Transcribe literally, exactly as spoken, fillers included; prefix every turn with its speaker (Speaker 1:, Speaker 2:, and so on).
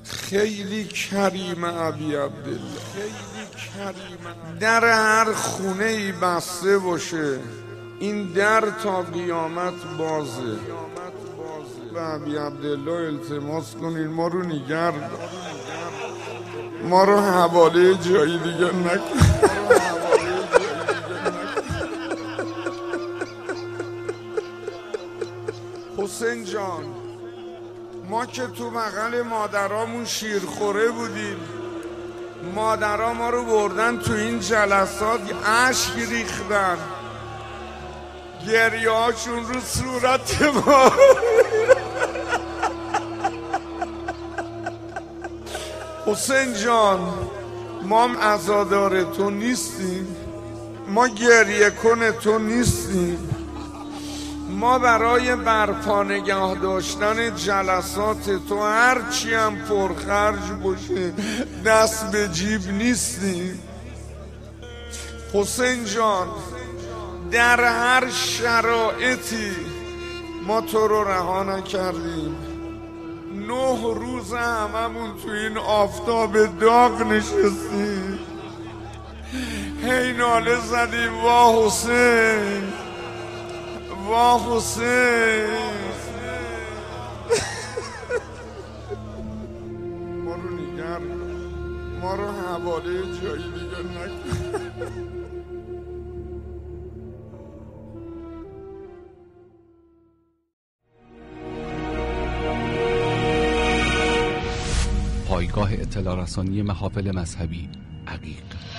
Speaker 1: خیلی کریم ابی عبدالله، خیلی کریم. در هر خونه ای بسته باشه، این در تا قیامت بازه. به ابی عبدالله التماس کنین ما رو نگه دار، ما رو حواله جایی دیگه نکن. حسین جان، ما که تو بغل مادرامون شیرخوره بودیم، مادرها ما رو بردن تو این جلسات، اشک ریختن، گریه هاشون رو صورت ما. حسین جان، ما عزادار تو نیستیم، ما گریه کن تو نیستیم، ما برای برپا نگه داشتن جلسات تو هرچی هم پرخرج باشه دست به جیب نیستیم. حسین جان، در هر شرایطی ما تو رو رها نکردیم. نه روز هممون تو این آفتاب داغ نشستیم، هی ناله زدیم وا حسین، وا حسین. ما رو نگر، ما رو حواله جایی دیگه نکن.
Speaker 2: پایگاه اطلاع رسانی محافل مذهبی عقیق.